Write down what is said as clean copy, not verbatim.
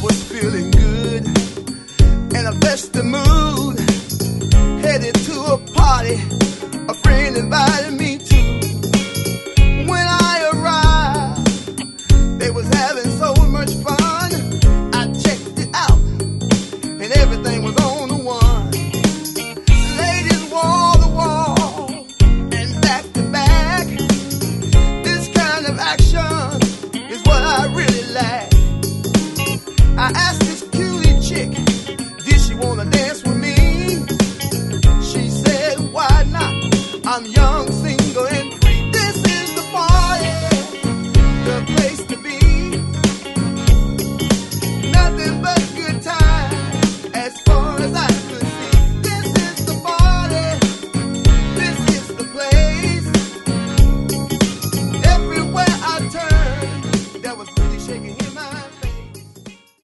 was feeling good in a festive mood. Headed to a party, a friend invited me.